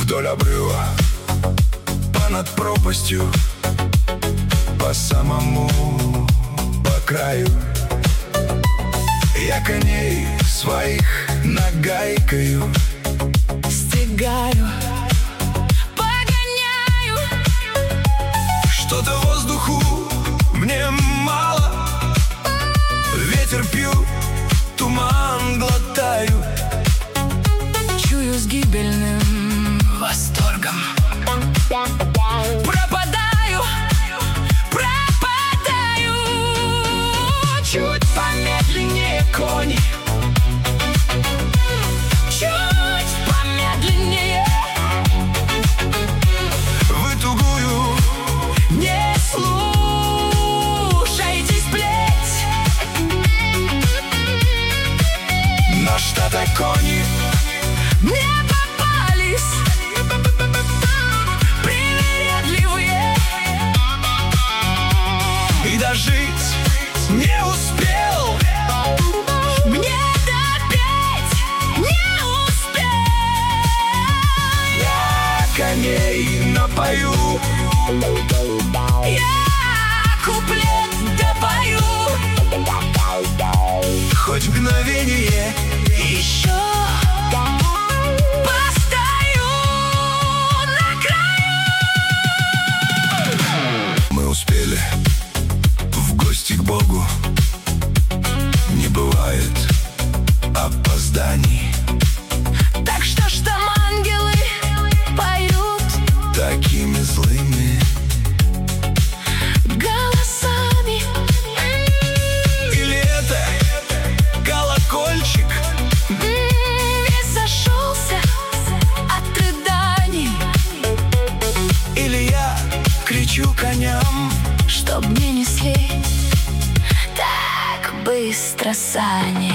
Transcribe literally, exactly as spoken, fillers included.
Вдоль обрыва, понад пропастью, по самому, по краю. Я коней своих нагайкою стегаю, погоняю. Что-то воздуху мне мало, ветер пью, туман глотаю. Чую с гибельным восторгом. Пропадаю, пропадаю. Чуть помедленнее, кони, чуть помедленнее. Вы тугую Не слушайтесь плеть. на штата кони Мне попались привередливые, и дожить не успел. мне допеть не успел. Я коней напою, Я куплет допою. хоть мгновение Еще постою на краю. мы успели в гости к Богу. Не бывает опозданий. Так что ж там ангелы поют Такими злыми голосами. или это колокольчик? Весь зашелся от рыданий. Или я кричу коням? Чтоб мне несли так быстро сани.